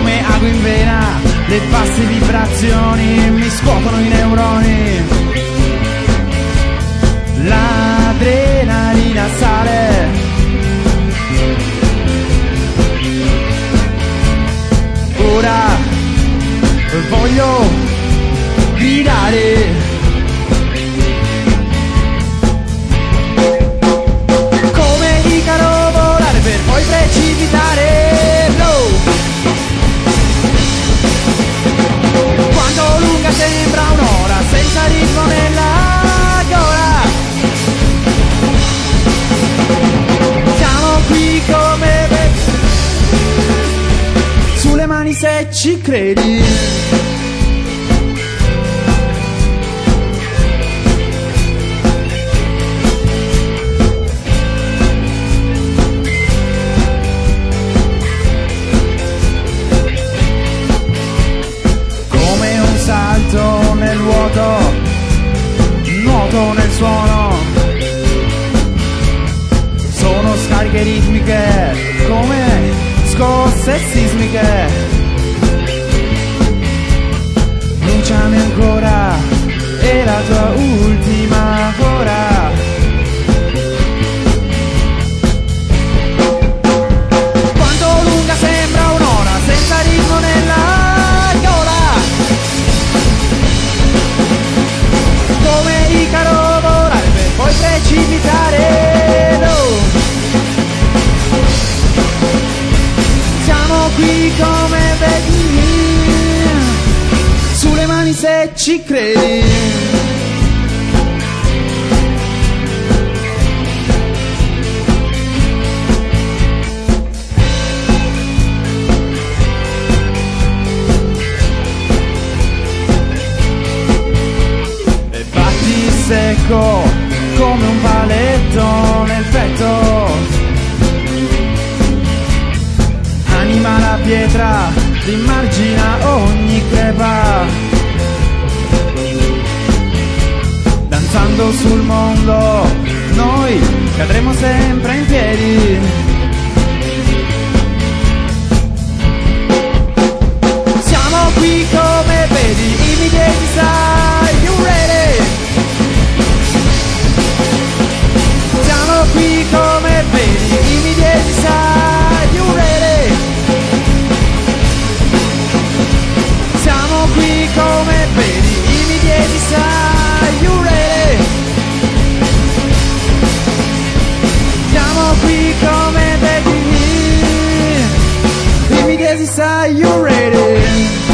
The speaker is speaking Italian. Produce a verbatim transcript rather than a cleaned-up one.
come acqua in vena, le basse vibrazioni mi scuotono i neuroni. L'adrenalina sale, ora voglio gridare. Come Icaro volare per poi precipitare. Blow. Quanto lunga sembra un'ora senza ritmo nella gola. Siamo qui come be- sulle mani se ci credi. Nel vuoto, nuoto nel suono, sono scariche ritmiche come scosse sismiche. Bruciami ancora, è la tua ultima ora. Quanto lunga sembra un'ora senza ritmo nella Icaro volare per poi precipitare. No. Siamo qui come vedi, sulle mani se ci credi. Secco come un paletto nel petto, anima la pietra, rimargina ogni crepa. Danzando sul mondo noi cadremo sempre in piedi. Siamo qui come vedi, immediati sai, you ready? Siamo qui come vedi, immediati sai, you ready? Siamo qui come vedi, immediati sai, you ready? Siamo qui come vedi, immediati sai, you ready?